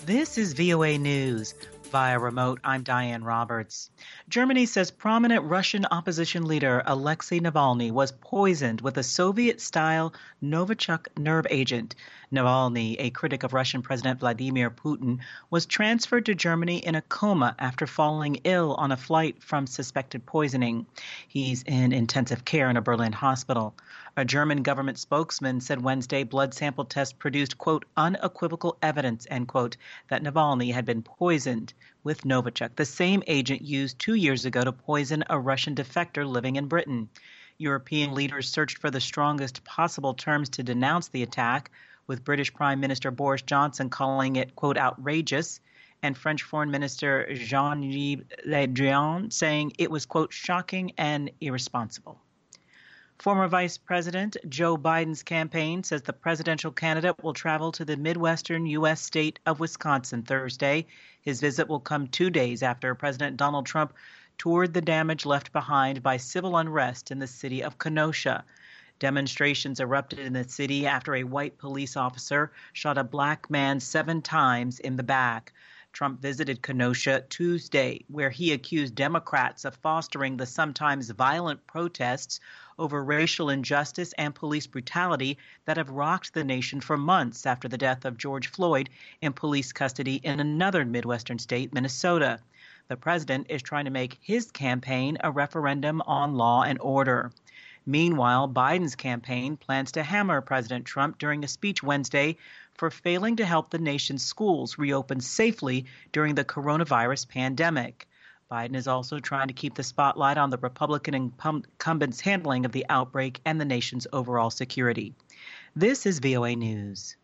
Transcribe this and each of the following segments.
This is VOA News. Via remote, I'm Diane Roberts. Germany says prominent Russian opposition leader Alexei Navalny was poisoned with a Soviet-style Novichok nerve agent. Navalny, a critic of Russian President Vladimir Putin, was transferred to Germany in a coma after falling ill on a flight from suspected poisoning. He's in intensive care in a Berlin hospital. A German government spokesman said Wednesday blood sample tests produced, quote, unequivocal evidence, end quote, that Navalny had been poisoned with Novichok, the same agent used 2 years ago to poison a Russian defector living in Britain. European leaders searched for the strongest possible terms to denounce the attack, with British Prime Minister Boris Johnson calling it, quote, outrageous, and French Foreign Minister Jean-Yves Le Drian saying it was, quote, shocking and irresponsible. Former Vice President Joe Biden's campaign says the presidential candidate will travel to the Midwestern U.S. state of Wisconsin Thursday. His visit will come 2 days after President Donald Trump toured the damage left behind by civil unrest in the city of Kenosha. Demonstrations erupted in the city after a white police officer shot a black man 7 times in the back. Trump visited Kenosha Tuesday, where he accused Democrats of fostering the sometimes violent protests over racial injustice and police brutality that have rocked the nation for months after the death of George Floyd in police custody in another Midwestern state, Minnesota. The president is trying to make his campaign a referendum on law and order. Meanwhile, Biden's campaign plans to hammer President Trump during a speech Wednesday for failing to help the nation's schools reopen safely during the coronavirus pandemic. Biden is also trying to keep the spotlight on the Republican incumbents' handling of the outbreak and the nation's overall security. This is VOA News.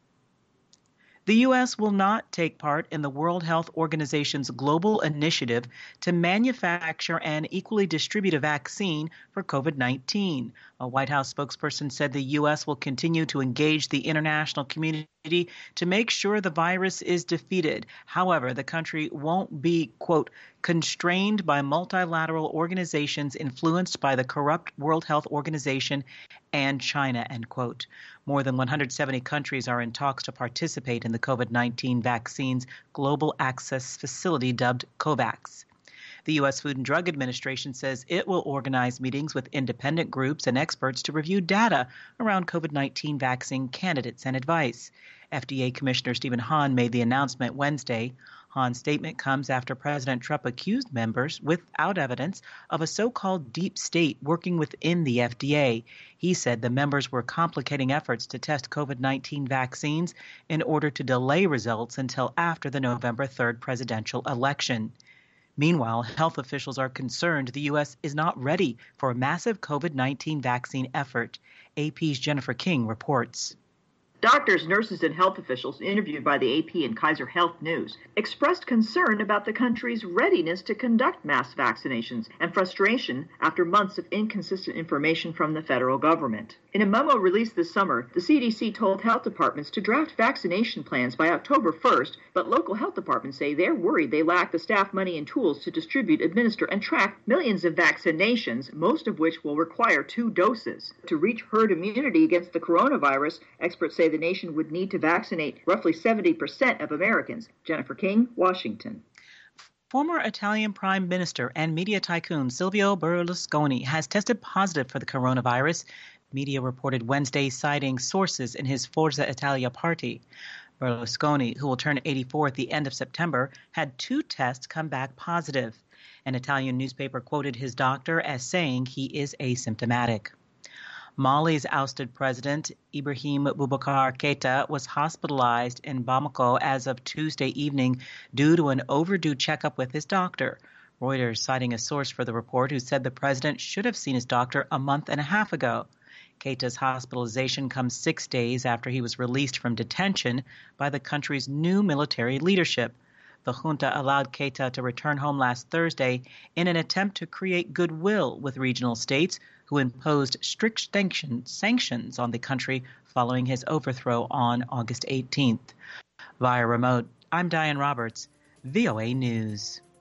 The U.S. will not take part in the World Health Organization's global initiative to manufacture and equally distribute a vaccine for COVID-19. A White House spokesperson said the U.S. will continue to engage the international community to make sure the virus is defeated. However, the country won't be, quote, constrained by multilateral organizations influenced by the corrupt World Health Organization and China, end quote. More than 170 countries are in talks to participate in the COVID-19 vaccine's global access facility dubbed COVAX. The U.S. Food and Drug Administration says it will organize meetings with independent groups and experts to review data around COVID-19 vaccine candidates and advice. FDA Commissioner Stephen Hahn made the announcement Wednesday. Hahn's statement comes after President Trump accused members, without evidence, of a so-called deep state working within the FDA. He said the members were complicating efforts to test COVID-19 vaccines in order to delay results until after the November 3rd presidential election. Meanwhile, health officials are concerned the U.S. is not ready for a massive COVID-19 vaccine effort. AP's Jennifer King reports. Doctors, nurses, and health officials interviewed by the AP and Kaiser Health News expressed concern about the country's readiness to conduct mass vaccinations and frustration after months of inconsistent information from the federal government. In a memo released this summer, the CDC told health departments to draft vaccination plans by October 1st, but local health departments say they're worried they lack the staff, money, and tools to distribute, administer, and track millions of vaccinations, most of which will require 2 doses. To reach herd immunity against the coronavirus, experts say the nation would need to vaccinate roughly 70% of Americans. Jennifer King, Washington. Former Italian Prime Minister and media tycoon Silvio Berlusconi has tested positive for the coronavirus. Media reported Wednesday, citing sources in his Forza Italia party. Berlusconi, who will turn 84 at the end of September, had 2 tests come back positive. An Italian newspaper quoted his doctor as saying he is asymptomatic. Mali's ousted president, Ibrahim Boubacar Keita, was hospitalized in Bamako as of Tuesday evening due to an overdue checkup with his doctor. Reuters citing a source for the report who said the president should have seen his doctor a month and a half ago. Keita's hospitalization comes 6 days after he was released from detention by the country's new military leadership. The junta allowed Keita to return home last Thursday in an attempt to create goodwill with regional states who imposed strict sanctions on the country following his overthrow on August 18th. Via remote, I'm Diane Roberts, VOA News.